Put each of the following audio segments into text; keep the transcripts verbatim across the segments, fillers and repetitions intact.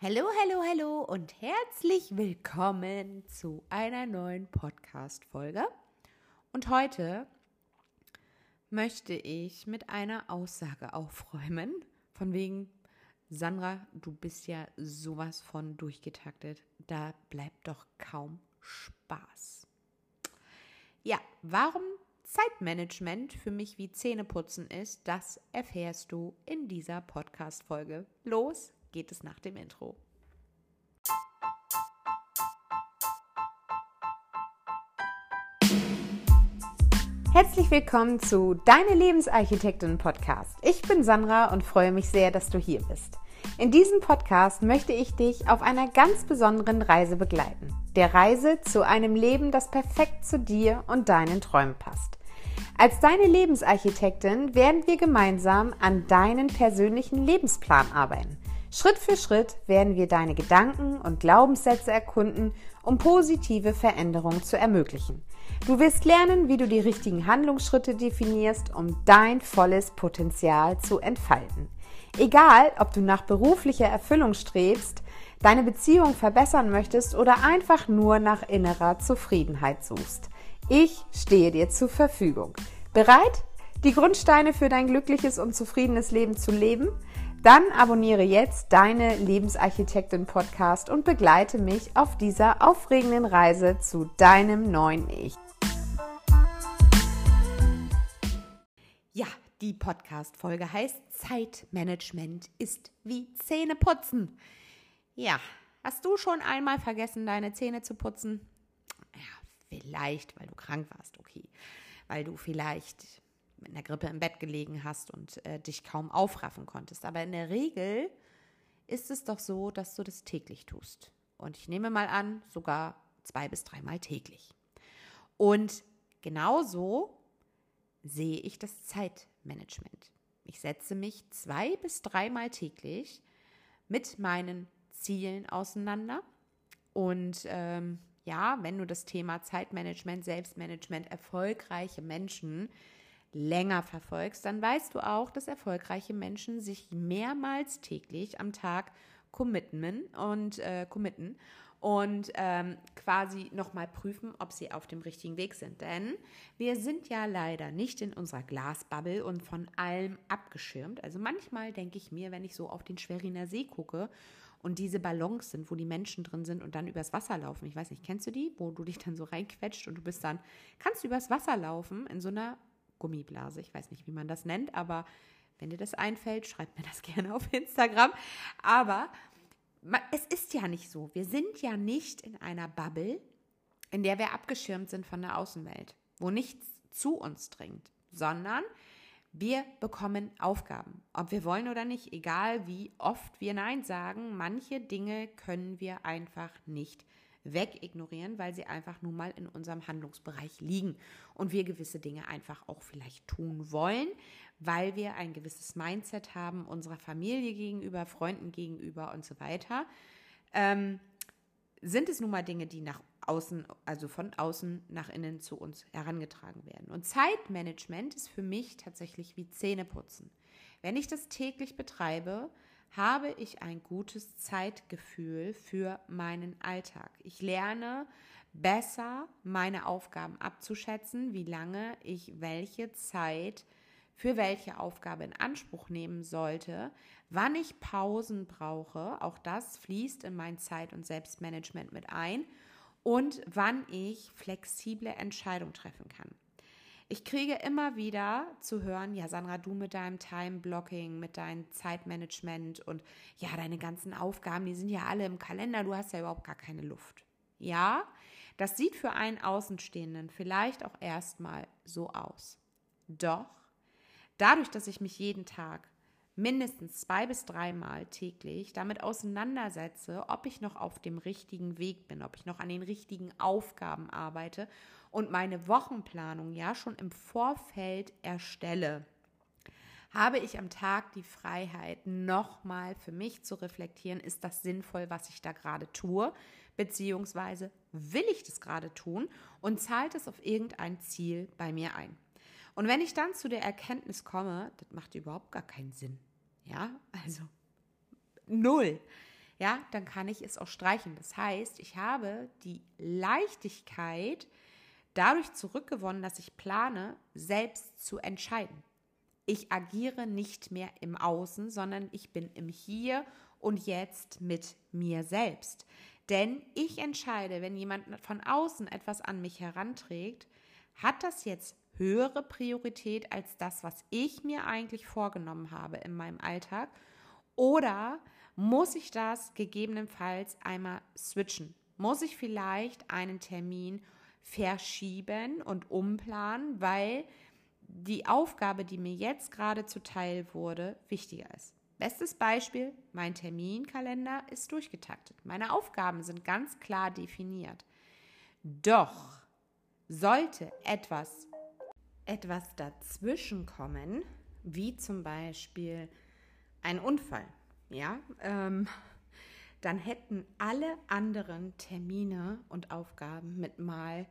Hallo, hallo, hallo und herzlich willkommen zu einer neuen Podcast-Folge. Und heute möchte ich mit einer Aussage aufräumen, von wegen, Sandra, du bist ja sowas von durchgetaktet, da bleibt doch kaum Spaß. Ja, warum Zeitmanagement für mich wie Zähneputzen ist, das erfährst du in dieser Podcast-Folge. Los geht es nach dem Intro. Herzlich willkommen zu Deine Lebensarchitektin Podcast. Ich bin Sandra und freue mich sehr, dass du hier bist. In diesem Podcast möchte ich dich auf einer ganz besonderen Reise begleiten. Der Reise zu einem Leben, das perfekt zu dir und deinen Träumen passt. Als deine Lebensarchitektin werden wir gemeinsam an deinen persönlichen Lebensplan arbeiten. Schritt für Schritt werden wir deine Gedanken und Glaubenssätze erkunden, um positive Veränderungen zu ermöglichen. Du wirst lernen, wie du die richtigen Handlungsschritte definierst, um dein volles Potenzial zu entfalten. Egal, ob du nach beruflicher Erfüllung strebst, deine Beziehung verbessern möchtest oder einfach nur nach innerer Zufriedenheit suchst. Ich stehe dir zur Verfügung. Bereit, die Grundsteine für dein glückliches und zufriedenes Leben zu leben? Dann abonniere jetzt Deine Lebensarchitektin Podcast und begleite mich auf dieser aufregenden Reise zu deinem neuen Ich. Ja, die Podcast-Folge heißt Zeitmanagement ist wie Zähneputzen. Ja, hast du schon einmal vergessen, deine Zähne zu putzen? Ja, vielleicht, weil du krank warst, okay. Weil du vielleicht mit einer Grippe im Bett gelegen hast und äh, dich kaum aufraffen konntest. Aber in der Regel ist es doch so, dass du das täglich tust. Und ich nehme mal an, sogar zwei bis dreimal täglich. Und genauso sehe ich das Zeitmanagement. Ich setze mich zwei bis dreimal täglich mit meinen Zielen auseinander. Und ähm, ja, wenn du das Thema Zeitmanagement, Selbstmanagement, erfolgreiche Menschen länger verfolgst, dann weißt du auch, dass erfolgreiche Menschen sich mehrmals täglich am Tag committen und äh, committen und ähm, quasi nochmal prüfen, ob sie auf dem richtigen Weg sind. Denn wir sind ja leider nicht in unserer Glasbubble und von allem abgeschirmt. Also manchmal denke ich mir, wenn ich so auf den Schweriner See gucke und diese Ballons sind, wo die Menschen drin sind und dann übers Wasser laufen. Ich weiß nicht, kennst du die? Wo du dich dann so reinquetscht und du bist dann, kannst du übers Wasser laufen in so einer Gummiblase. Ich weiß nicht, wie man das nennt, aber wenn dir das einfällt, schreibt mir das gerne auf Instagram. Aber es ist ja nicht so. Wir sind ja nicht in einer Bubble, in der wir abgeschirmt sind von der Außenwelt, wo nichts zu uns dringt, sondern wir bekommen Aufgaben, ob wir wollen oder nicht, egal wie oft wir Nein sagen. Manche Dinge können wir einfach nicht wegignorieren, weil sie einfach nun mal in unserem Handlungsbereich liegen und wir gewisse Dinge einfach auch vielleicht tun wollen, weil wir ein gewisses Mindset haben, unserer Familie gegenüber, Freunden gegenüber und so weiter. Ähm, sind es nun mal Dinge, die nach außen, also von außen nach innen zu uns herangetragen werden. Und Zeitmanagement ist für mich tatsächlich wie Zähneputzen. Wenn ich das täglich betreibe, habe ich ein gutes Zeitgefühl für meinen Alltag. Ich lerne besser, meine Aufgaben abzuschätzen, wie lange ich welche Zeit für welche Aufgabe in Anspruch nehmen sollte, wann ich Pausen brauche, auch das fließt in mein Zeit- und Selbstmanagement mit ein, und wann ich flexible Entscheidungen treffen kann. Ich kriege immer wieder zu hören, ja Sandra, du mit deinem Time-Blocking, mit deinem Zeitmanagement und ja, deine ganzen Aufgaben, die sind ja alle im Kalender, du hast ja überhaupt gar keine Luft. Ja, das sieht für einen Außenstehenden vielleicht auch erstmal so aus. Doch, dadurch, dass ich mich jeden Tag mindestens zwei bis dreimal täglich damit auseinandersetze, ob ich noch auf dem richtigen Weg bin, ob ich noch an den richtigen Aufgaben arbeite und meine Wochenplanung ja schon im Vorfeld erstelle, habe ich am Tag die Freiheit, nochmal für mich zu reflektieren, ist das sinnvoll, was ich da gerade tue, beziehungsweise will ich das gerade tun und zahlt es auf irgendein Ziel bei mir ein. Und wenn ich dann zu der Erkenntnis komme, das macht überhaupt gar keinen Sinn, ja, also null, ja, dann kann ich es auch streichen. Das heißt, ich habe die Leichtigkeit dadurch zurückgewonnen, dass ich plane, selbst zu entscheiden. Ich agiere nicht mehr im Außen, sondern ich bin im Hier und Jetzt mit mir selbst. Denn ich entscheide, wenn jemand von außen etwas an mich heranträgt, hat das jetzt höhere Priorität als das, was ich mir eigentlich vorgenommen habe in meinem Alltag? Oder muss ich das gegebenenfalls einmal switchen? Muss ich vielleicht einen Termin verschieben und umplanen, weil die Aufgabe, die mir jetzt gerade zuteil wurde, wichtiger ist? Bestes Beispiel, mein Terminkalender ist durchgetaktet. Meine Aufgaben sind ganz klar definiert. Doch sollte etwas, etwas dazwischen kommen, wie zum Beispiel ein Unfall, ja, ähm, dann hätten alle anderen Termine und Aufgaben mit mal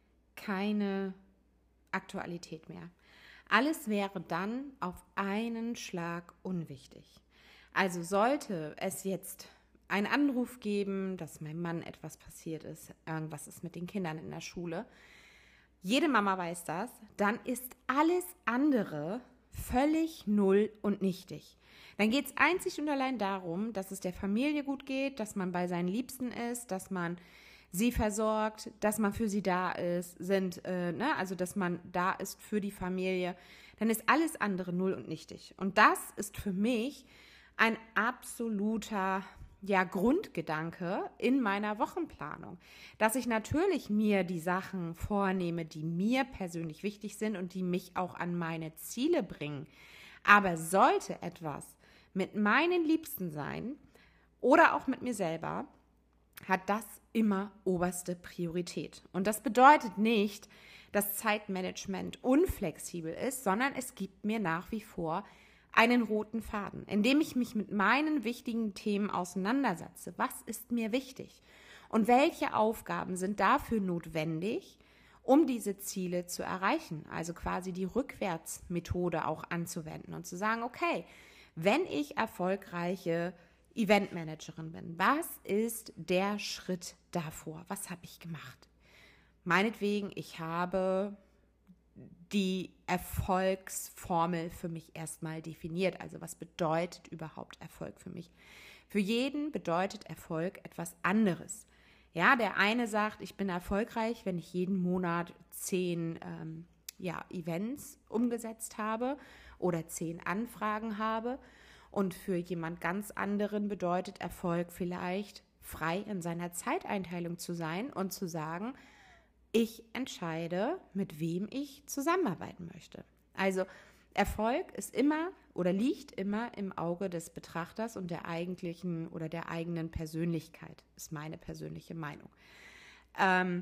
keine Aktualität mehr. Alles wäre dann auf einen Schlag unwichtig. Also sollte es jetzt einen Anruf geben, dass meinem Mann etwas passiert ist, irgendwas ist mit den Kindern in der Schule, jede Mama weiß das, dann ist alles andere völlig null und nichtig. Dann geht es einzig und allein darum, dass es der Familie gut geht, dass man bei seinen Liebsten ist, dass man sie versorgt, dass man für sie da ist, sind, äh, ne? also dass man da ist für die Familie, dann ist alles andere null und nichtig. Und das ist für mich ein absoluter ja, Grundgedanke in meiner Wochenplanung, dass ich natürlich mir die Sachen vornehme, die mir persönlich wichtig sind und die mich auch an meine Ziele bringen. Aber sollte etwas mit meinen Liebsten sein oder auch mit mir selber, hat das immer oberste Priorität. Und das bedeutet nicht, dass Zeitmanagement unflexibel ist, sondern es gibt mir nach wie vor einen roten Faden, indem ich mich mit meinen wichtigen Themen auseinandersetze. Was ist mir wichtig? Und welche Aufgaben sind dafür notwendig, um diese Ziele zu erreichen? Also quasi die Rückwärtsmethode auch anzuwenden und zu sagen, okay, wenn ich erfolgreiche Eventmanagerin bin, was ist der Schritt davor? Was habe ich gemacht? Meinetwegen, ich habe die Erfolgsformel für mich erstmal definiert. Also was bedeutet überhaupt Erfolg für mich? Für jeden bedeutet Erfolg etwas anderes. Ja, der eine sagt, ich bin erfolgreich, wenn ich jeden Monat zehn ähm, ja, Events umgesetzt habe oder zehn Anfragen habe. Und für jemand ganz anderen bedeutet Erfolg vielleicht, frei in seiner Zeiteinteilung zu sein und zu sagen, ich entscheide, mit wem ich zusammenarbeiten möchte. Also Erfolg ist immer oder liegt immer im Auge des Betrachters und der eigentlichen oder der eigenen Persönlichkeit, ist meine persönliche Meinung. Ähm,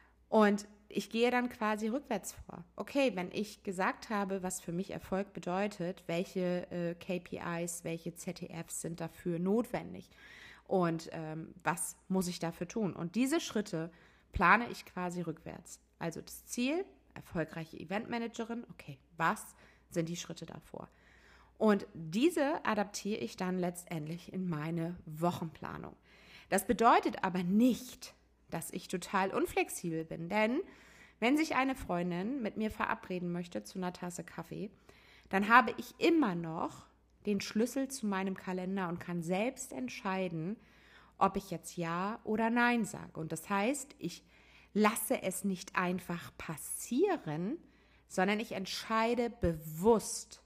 und ich gehe dann quasi rückwärts vor. Okay, wenn ich gesagt habe, was für mich Erfolg bedeutet, welche äh, K P Is, welche Z T Fs sind dafür notwendig und ähm, was muss ich dafür tun? Und diese Schritte plane ich quasi rückwärts. Also das Ziel, erfolgreiche Eventmanagerin, okay, was sind die Schritte davor? Und diese adaptiere ich dann letztendlich in meine Wochenplanung. Das bedeutet aber nicht, dass ich total unflexibel bin, denn wenn sich eine Freundin mit mir verabreden möchte zu einer Tasse Kaffee, dann habe ich immer noch den Schlüssel zu meinem Kalender und kann selbst entscheiden, ob ich jetzt Ja oder Nein sage. Und das heißt, ich lasse es nicht einfach passieren, sondern ich entscheide bewusst,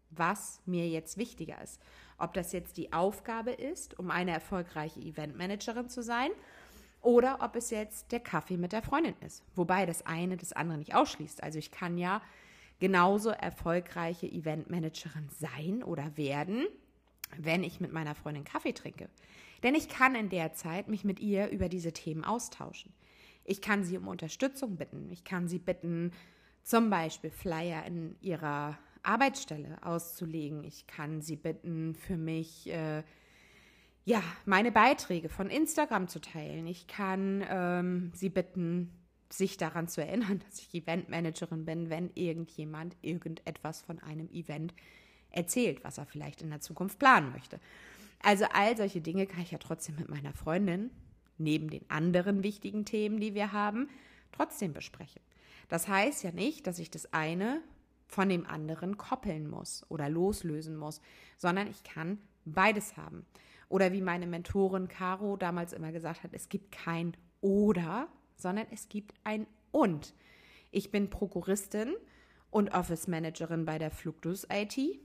was mir jetzt wichtiger ist. Ob das jetzt die Aufgabe ist, um eine erfolgreiche Eventmanagerin zu sein, oder ob es jetzt der Kaffee mit der Freundin ist. Wobei das eine das andere nicht ausschließt. Also ich kann ja genauso erfolgreiche Eventmanagerin sein oder werden, wenn ich mit meiner Freundin Kaffee trinke. Denn ich kann in der Zeit mich mit ihr über diese Themen austauschen. Ich kann sie um Unterstützung bitten. Ich kann sie bitten, zum Beispiel Flyer in ihrer Arbeitsstelle auszulegen. Ich kann sie bitten, für mich äh, ja, meine Beiträge von Instagram zu teilen. Ich kann ähm, sie bitten, sich daran zu erinnern, dass ich Eventmanagerin bin, wenn irgendjemand irgendetwas von einem Event erzählt, was er vielleicht in der Zukunft planen möchte. Also all solche Dinge kann ich ja trotzdem mit meiner Freundin, neben den anderen wichtigen Themen, die wir haben, trotzdem besprechen. Das heißt ja nicht, dass ich das eine von dem anderen koppeln muss oder loslösen muss, sondern ich kann beides haben. Oder wie meine Mentorin Caro damals immer gesagt hat, es gibt kein Oder, sondern es gibt ein Und. Ich bin Prokuristin und Office Managerin bei der Flugdus I T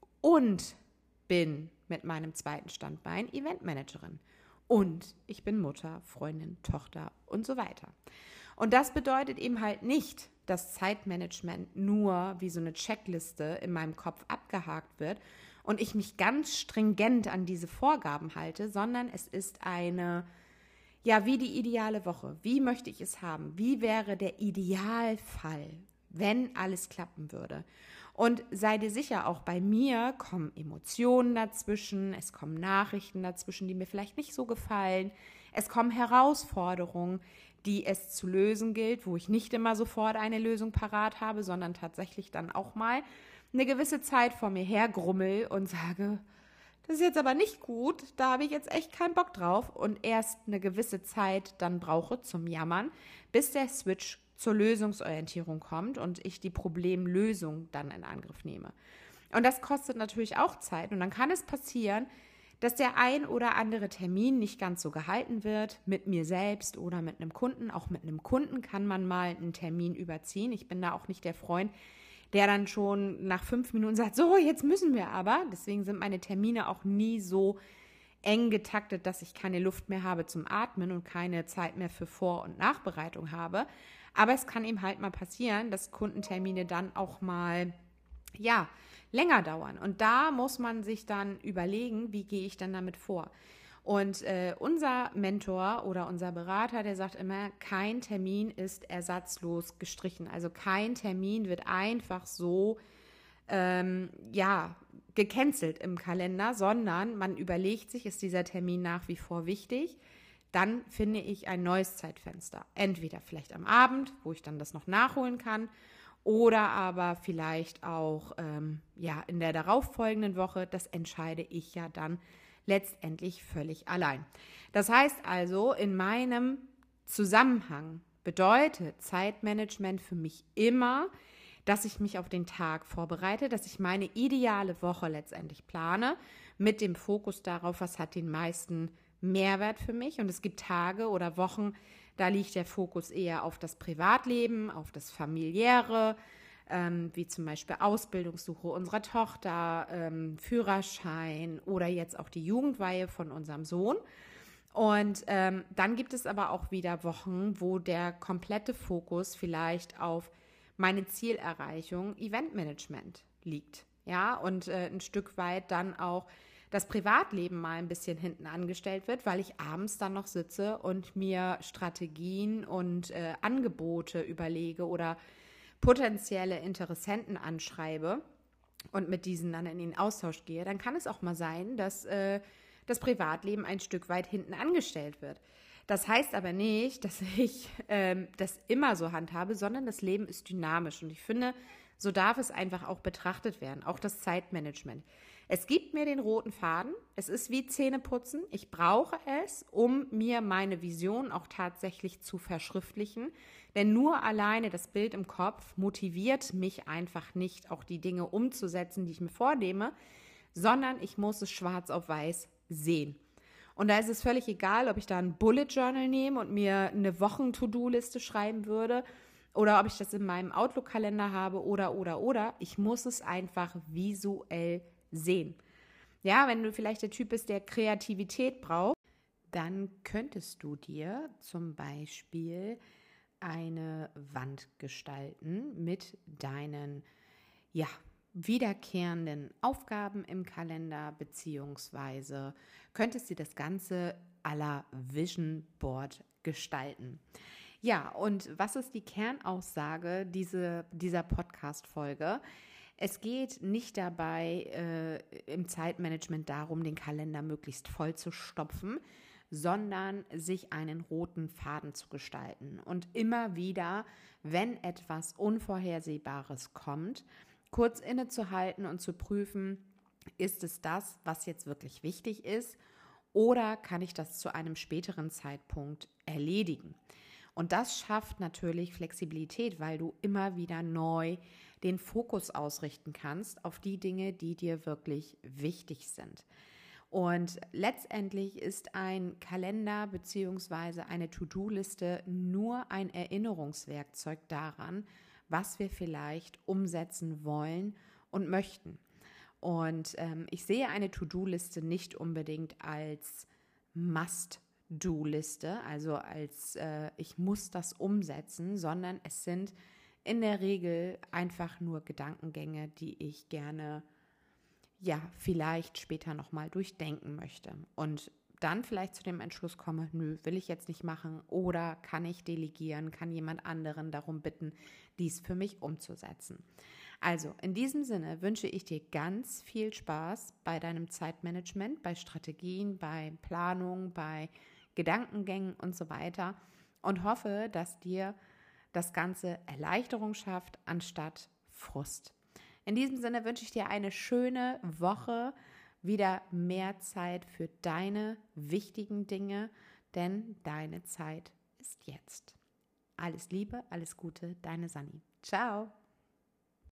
und bin mit meinem zweiten Standbein Eventmanagerin. Und ich bin Mutter, Freundin, Tochter und so weiter. Und das bedeutet eben halt nicht, dass Zeitmanagement nur wie so eine Checkliste in meinem Kopf abgehakt wird und ich mich ganz stringent an diese Vorgaben halte, sondern es ist eine, ja, wie die ideale Woche. Wie möchte ich es haben? Wie wäre der Idealfall, wenn alles klappen würde? Und sei dir sicher, auch bei mir kommen Emotionen dazwischen, es kommen Nachrichten dazwischen, die mir vielleicht nicht so gefallen, es kommen Herausforderungen, die es zu lösen gilt, wo ich nicht immer sofort eine Lösung parat habe, sondern tatsächlich dann auch mal eine gewisse Zeit vor mir hergrummel und sage, das ist jetzt aber nicht gut, da habe ich jetzt echt keinen Bock drauf und erst eine gewisse Zeit dann brauche zum Jammern, bis der Switch zur Lösungsorientierung kommt und ich die Problemlösung dann in Angriff nehme. Und das kostet natürlich auch Zeit und dann kann es passieren, dass der ein oder andere Termin nicht ganz so gehalten wird mit mir selbst oder mit einem Kunden. Auch mit einem Kunden kann man mal einen Termin überziehen. Ich bin da auch nicht der Freund, der dann schon nach fünf Minuten sagt, so, jetzt müssen wir aber. Deswegen sind meine Termine auch nie so eng getaktet, dass ich keine Luft mehr habe zum Atmen und keine Zeit mehr für Vor- und Nachbereitung habe. Aber es kann eben halt mal passieren, dass Kundentermine dann auch mal, ja, länger dauern. Und da muss man sich dann überlegen, wie gehe ich dann damit vor. Und äh, unser Mentor oder unser Berater, der sagt immer, kein Termin ist ersatzlos gestrichen. Also kein Termin wird einfach so ähm, ja, gecancelt im Kalender, sondern man überlegt sich, ist dieser Termin nach wie vor wichtig? Dann finde ich ein neues Zeitfenster. Entweder vielleicht am Abend, wo ich dann das noch nachholen kann, oder aber vielleicht auch ähm, ja, in der darauffolgenden Woche. Das entscheide ich ja dann letztendlich völlig allein. Das heißt also, in meinem Zusammenhang bedeutet Zeitmanagement für mich immer, dass ich mich auf den Tag vorbereite, dass ich meine ideale Woche letztendlich plane, mit dem Fokus darauf, was hat den meisten Mehrwert für mich. Und es gibt Tage oder Wochen, da liegt der Fokus eher auf das Privatleben, auf das Familiäre, ähm, wie zum Beispiel Ausbildungssuche unserer Tochter, ähm, Führerschein oder jetzt auch die Jugendweihe von unserem Sohn. Und ähm, dann gibt es aber auch wieder Wochen, wo der komplette Fokus vielleicht auf meine Zielerreichung, Eventmanagement liegt. Ja, und äh, ein Stück weit dann auch das Privatleben mal ein bisschen hinten angestellt wird, weil ich abends dann noch sitze und mir Strategien und äh, Angebote überlege oder potenzielle Interessenten anschreibe und mit diesen dann in den Austausch gehe, dann kann es auch mal sein, dass äh, das Privatleben ein Stück weit hinten angestellt wird. Das heißt aber nicht, dass ich ähm, das immer so handhabe, sondern das Leben ist dynamisch und ich finde, so darf es einfach auch betrachtet werden, auch das Zeitmanagement. Es gibt mir den roten Faden, es ist wie Zähneputzen, ich brauche es, um mir meine Vision auch tatsächlich zu verschriftlichen, denn nur alleine das Bild im Kopf motiviert mich einfach nicht, auch die Dinge umzusetzen, die ich mir vornehme, sondern ich muss es schwarz auf weiß sehen. Und da ist es völlig egal, ob ich da ein Bullet Journal nehme und mir eine Wochen-To-Do-Liste schreiben würde oder ob ich das in meinem Outlook-Kalender habe oder, oder, oder. Ich muss es einfach visuell sehen. Ja, wenn du vielleicht der Typ bist, der Kreativität braucht, dann könntest du dir zum Beispiel eine Wand gestalten mit deinen, ja, wiederkehrenden Aufgaben im Kalender, beziehungsweise könntest du das Ganze à la Vision Board gestalten. Ja, und was ist die Kernaussage diese, dieser Podcast-Folge? Es geht nicht dabei äh, im Zeitmanagement darum, den Kalender möglichst voll zu stopfen, sondern sich einen roten Faden zu gestalten. Und immer wieder, wenn etwas Unvorhersehbares kommt, kurz innezuhalten und zu prüfen, Ist es das, was jetzt wirklich wichtig ist, oder kann ich das zu einem späteren Zeitpunkt erledigen? Und das schafft natürlich Flexibilität, weil du immer wieder neu den Fokus ausrichten kannst auf die Dinge, die dir wirklich wichtig sind. Und letztendlich ist ein Kalender bzw. eine To-Do-Liste nur ein Erinnerungswerkzeug daran, was wir vielleicht umsetzen wollen und möchten. Und ähm, ich sehe eine To-Do-Liste nicht unbedingt als Must-Do-Liste, also als äh, ich muss das umsetzen, sondern es sind in der Regel einfach nur Gedankengänge, die ich gerne ja, vielleicht später nochmal durchdenken möchte und dann vielleicht zu dem Entschluss komme, nö, will ich jetzt nicht machen, oder kann ich delegieren, kann jemand anderen darum bitten, dies für mich umzusetzen. Also in diesem Sinne wünsche ich dir ganz viel Spaß bei deinem Zeitmanagement, bei Strategien, bei Planung, bei Gedankengängen und so weiter und hoffe, dass dir das Ganze Erleichterung schafft anstatt Frust. In diesem Sinne wünsche ich dir eine schöne Woche, wieder mehr Zeit für deine wichtigen Dinge, denn deine Zeit ist jetzt. Alles Liebe, alles Gute, deine Sanni. Ciao.